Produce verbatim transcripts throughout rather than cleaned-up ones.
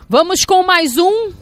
Vamos com mais um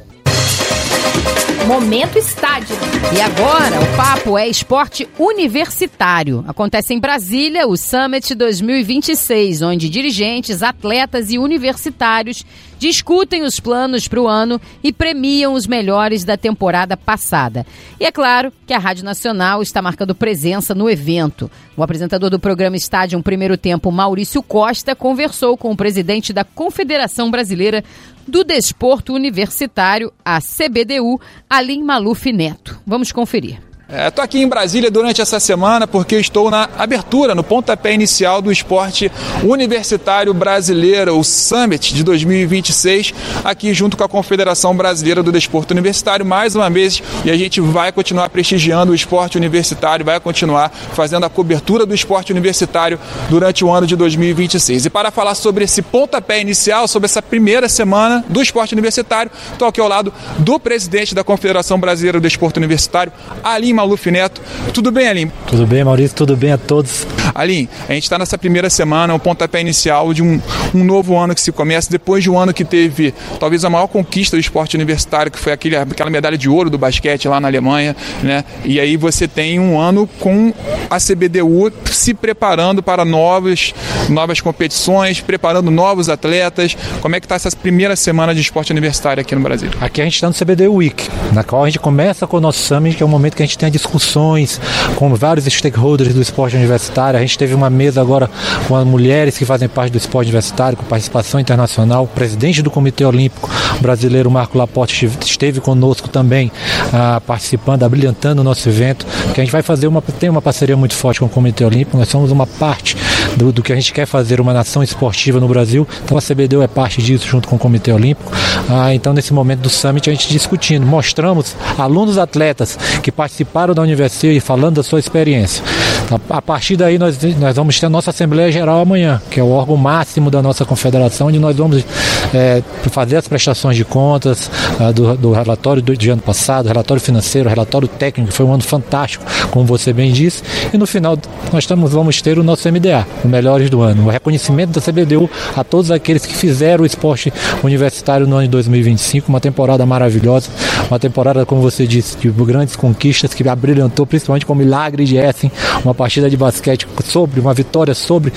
Momento Estádio. E agora o papo é esporte universitário. Acontece em Brasília o Summit dois mil e vinte e seis, onde dirigentes, atletas e universitários discutem os planos para o ano e premiam os melhores da temporada passada. E é claro que a Rádio Nacional está marcando presença no evento. O apresentador do programa Estádio Primeiro Tempo, Maurício Costa, conversou com o presidente da Confederação Brasileira do Desporto Universitário, a C B D U, Alim Maluf Neto. Vamos conferir. Estou é, aqui em Brasília durante essa semana porque eu estou na abertura, no pontapé inicial do esporte universitário brasileiro, o Summit de dois mil e vinte e seis, aqui junto com a Confederação Brasileira do Desporto Universitário, mais uma vez, e a gente vai continuar prestigiando o esporte universitário, vai continuar fazendo a cobertura do esporte universitário durante o ano de dois mil e vinte e seis. E para falar sobre esse pontapé inicial, sobre essa primeira semana do esporte universitário, estou aqui ao lado do presidente da Confederação Brasileira do Desporto Universitário, Alim Maluf Neto. Tudo bem, Alim? Tudo bem, Maurício, tudo bem a todos. Alim, a gente está nessa primeira semana, o pontapé inicial de um, um novo ano que se começa, depois de um ano que teve talvez a maior conquista do esporte universitário, que foi aquele, aquela medalha de ouro do basquete lá na Alemanha, né? E aí você tem um ano com a C B D U se preparando para novas, novas competições, preparando novos atletas. Como é que está essa primeira semana de esporte universitário aqui no Brasil? Aqui a gente está no C B D U Week, na qual a gente começa com o nosso Summit, que é o momento que a gente tem discussões com vários stakeholders do esporte universitário. A gente teve uma mesa agora com as mulheres que fazem parte do esporte universitário, com participação internacional. O presidente do Comitê Olímpico Brasileiro, Marco Laporte, esteve conosco também, ah, participando, abrilhantando o nosso evento, que a gente vai fazer uma, tem uma parceria muito forte com o Comitê Olímpico. Nós somos uma parte do, do que a gente quer fazer, uma nação esportiva no Brasil. Então a C B D U é parte disso junto com o Comitê Olímpico. Ah, então nesse momento do Summit a gente discutindo, mostramos alunos atletas que participaram da universidade e falando da sua experiência. A, a partir daí nós, nós vamos ter a nossa Assembleia Geral amanhã, que é o órgão máximo da nossa confederação, onde nós vamos é, fazer as prestações de contas uh, do, do relatório do, de ano passado, relatório financeiro, relatório técnico, que foi um ano fantástico, como você bem disse, e no final nós estamos, vamos ter o nosso M D A, o Melhores do Ano, o reconhecimento da C B D U a todos aqueles que fizeram o esporte universitário no ano de dois mil e vinte e cinco, uma temporada maravilhosa, uma temporada, como você disse, de grandes conquistas, que abrilhantou principalmente com o milagre de Essen, uma partida de basquete sobre, uma vitória sobre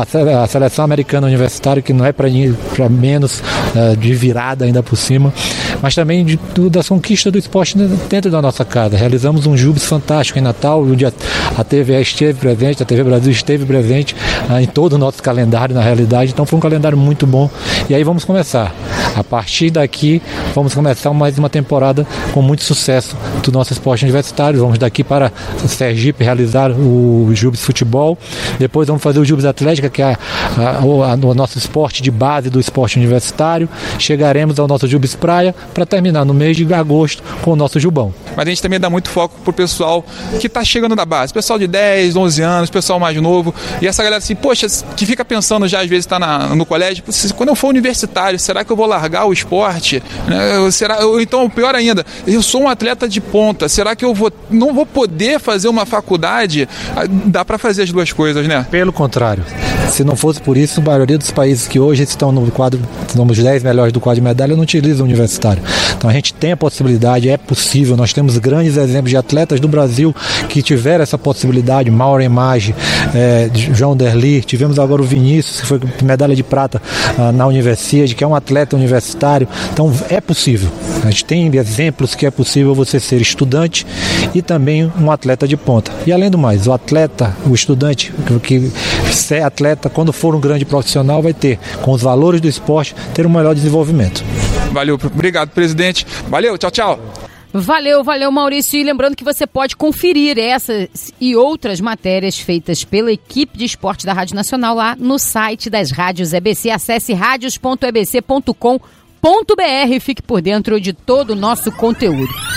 a seleção americana universitária, que não é para menos, uh, de virada ainda por cima, mas também de, do, das conquistas do esporte dentro da nossa casa. Realizamos um Jubes fantástico em Natal, onde a, a T V E esteve presente, a T V Brasil esteve presente uh, em todo o nosso calendário, na realidade, então foi um calendário muito bom. E aí vamos começar. A partir daqui, vamos começar mais uma temporada com muito sucesso do nosso esporte universitário. Vamos daqui para Sergipe realizar o Jubes Futebol. Depois vamos fazer o Jubes Atlética, que é a, a, a, o nosso esporte de base do esporte universitário. Chegaremos ao nosso Jubes Praia para terminar no mês de agosto com o nosso Jubão. Mas a gente também dá muito foco pro pessoal que está chegando da base, pessoal de dez, onze anos, pessoal mais novo, e essa galera assim, poxa, que fica pensando já às vezes está no colégio, quando eu for universitário, será que eu vou largar o esporte? Será, ou então, pior ainda, eu sou um atleta de ponta, será que eu vou, não vou poder fazer uma faculdade? Dá para fazer as duas coisas, né? Pelo contrário, se não fosse por isso, a maioria dos países que hoje estão no quadro, somos dez melhores do quadro de medalha, não utilizam o universitário. Então a gente tem a possibilidade, é possível, nós temos grandes exemplos de atletas do Brasil que tiveram essa possibilidade, Mauro Emage, é, João Derli, tivemos agora o Vinícius, que foi medalha de prata ah, na universidade, que é um atleta universitário. Então é possível, a gente tem exemplos que é possível você ser estudante e também um atleta de ponta. E além do mais, o atleta, o estudante que ser atleta, quando for um grande profissional, vai ter, com os valores do esporte, ter um melhor desenvolvimento. Valeu, obrigado, presidente. Valeu, tchau, tchau. Valeu, valeu, Maurício. E lembrando que você pode conferir essas e outras matérias feitas pela equipe de esporte da Rádio Nacional lá no site das rádios E B C. Acesse radios ponto e b c ponto com ponto b r e fique por dentro de todo o nosso conteúdo.